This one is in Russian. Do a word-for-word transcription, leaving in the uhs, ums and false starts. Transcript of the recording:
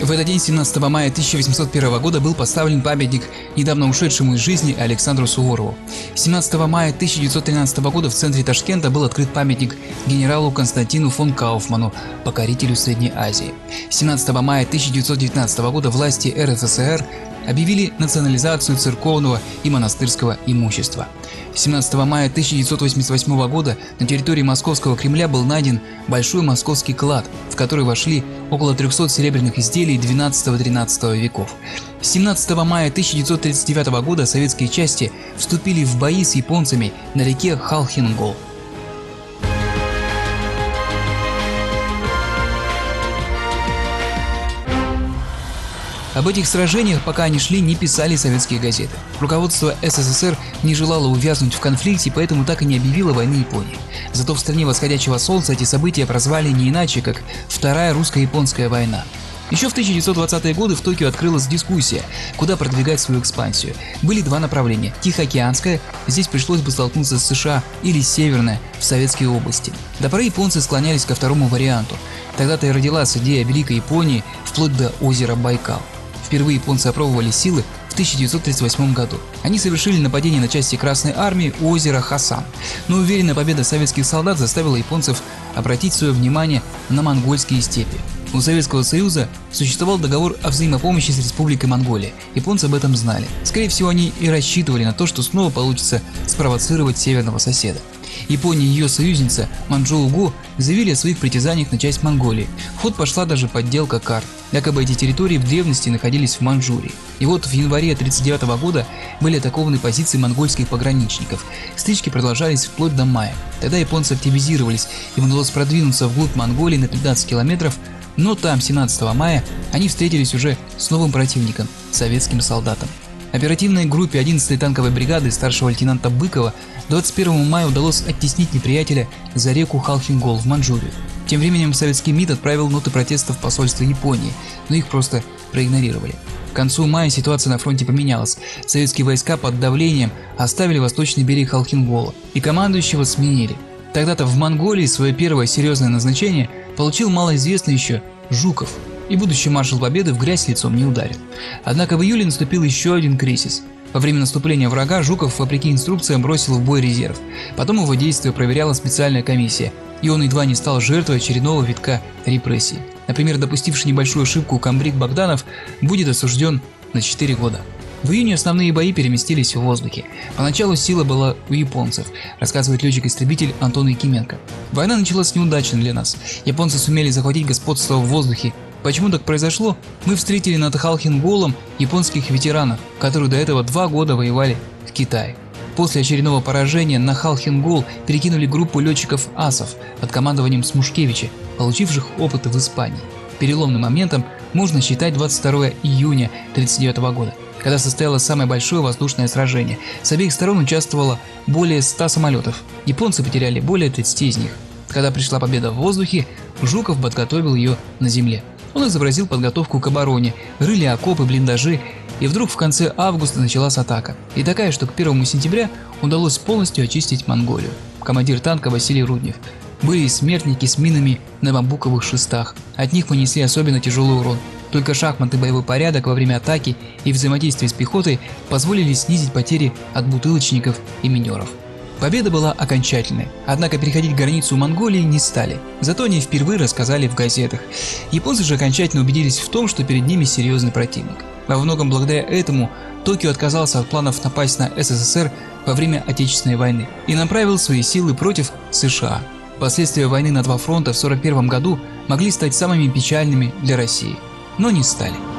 В этот день, семнадцатого мая тысяча восемьсот первого года, был поставлен памятник недавно ушедшему из жизни Александру Суворову. семнадцатого мая тысяча девятьсот тринадцатого года в центре Ташкента был открыт памятник генералу Константину фон Кауфману, покорителю Средней Азии. семнадцатого мая тысяча девятьсот девятнадцатого года власти эр эс эс эр объявили национализацию церковного и монастырского имущества. семнадцатого мая тысяча девятьсот восемьдесят восьмого года на территории Московского Кремля был найден большой московский клад, в который вошли около трёхсот серебряных изделий двенадцатого-тринадцатого веков. семнадцатого мая тысяча девятьсот тридцать девятого года советские части вступили в бои с японцами на реке Халхин-Гол. Об этих сражениях, пока они шли, не писали советские газеты. Руководство эс эс эс эр не желало увязнуть в конфликте, поэтому так и не объявило войны Японии. Зато в стране восходящего солнца эти события прозвали не иначе, как Вторая русско-японская война. Еще в тысяча девятьсот двадцатые годы в Токио открылась дискуссия, куда продвигать свою экспансию. Были два направления – Тихоокеанская, здесь пришлось бы столкнуться с США, или Северная, в советские области. До поры японцы склонялись ко второму варианту. Тогда-то и родилась идея Великой Японии вплоть до озера Байкал. Впервые японцы опробовали силы в тысяча девятьсот тридцать восьмом году. Они совершили нападение на части Красной Армии у озера Хасан, но уверенная победа советских солдат заставила японцев обратить свое внимание на монгольские степи. У Советского Союза существовал договор о взаимопомощи с Республикой Монголия. Японцы об этом знали. Скорее всего, они и рассчитывали на то, что снова получится спровоцировать северного соседа. Япония и ее союзница Манчжоу-Гу заявили о своих притязаниях на часть Монголии. В ход пошла даже подделка карт. Якобы эти территории в древности находились в Манчжурии. И вот в январе тысяча девятьсот тридцать девятого года были атакованы позиции монгольских пограничников. Стычки продолжались вплоть до мая. Тогда японцы активизировались, им удалось продвинуться вглубь Монголии на пятнадцать километров, но там семнадцатого мая они встретились уже с новым противником – советским солдатом. Оперативной группе одиннадцатой танковой бригады старшего лейтенанта Быкова двадцать первого мая удалось оттеснить неприятеля за реку Халхин-Гол в Манчжурию. Тем временем советский МИД отправил ноты протеста в посольство Японии, но их просто проигнорировали. К концу мая ситуация на фронте поменялась. Советские войска под давлением оставили восточный берег Халхин-Гола и командующего сменили. Тогда-то в Монголии свое первое серьезное назначение получил малоизвестный еще Жуков, и будущий маршал Победы в грязь лицом не ударил. Однако в июле наступил еще один кризис. Во время наступления врага Жуков, вопреки инструкциям, бросил в бой резерв. Потом его действия проверяла специальная комиссия, и он едва не стал жертвой очередного витка репрессий. Например, допустивший небольшую ошибку комбриг Богданов будет осужден на четыре года. В июне основные бои переместились в воздухе. Поначалу сила была у японцев, рассказывает летчик-истребитель Антон Якименко. Война началась неудачно для нас. Японцы сумели захватить господство в воздухе. Почему так произошло? Мы встретили над Халхин-Голом японских ветеранов, которые до этого два года воевали в Китае. После очередного поражения на Халхин-Гол перекинули группу летчиков-асов под командованием Смушкевича, получивших опыты в Испании. Переломным моментом можно считать двадцать второе июня тысяча девятьсот тридцать девятого года, когда состоялось самое большое воздушное сражение. С обеих сторон участвовало более ста самолетов. Японцы потеряли более тридцати из них. Когда пришла победа в воздухе, Жуков подготовил ее на земле. Он изобразил подготовку к обороне, рыли окопы, блиндажи, и вдруг в конце августа началась атака. И такая, что к первому сентября удалось полностью очистить Монголию. Командир танка Василий Руднев. Были и смертники с минами на бамбуковых шестах. От них мы несли особенно тяжелый урон. Только шахмат и боевой порядок во время атаки и взаимодействие с пехотой позволили снизить потери от бутылочников и минеров. Победа была окончательной, однако переходить границу Монголии не стали. Зато они впервые рассказали в газетах. Японцы же окончательно убедились в том, что перед ними серьезный противник. Во многом благодаря этому Токио отказался от планов напасть на эс эс эс эр во время Отечественной войны и направил свои силы против США. Последствия войны на два фронта в сорок первом году могли стать самыми печальными для России, но не стали.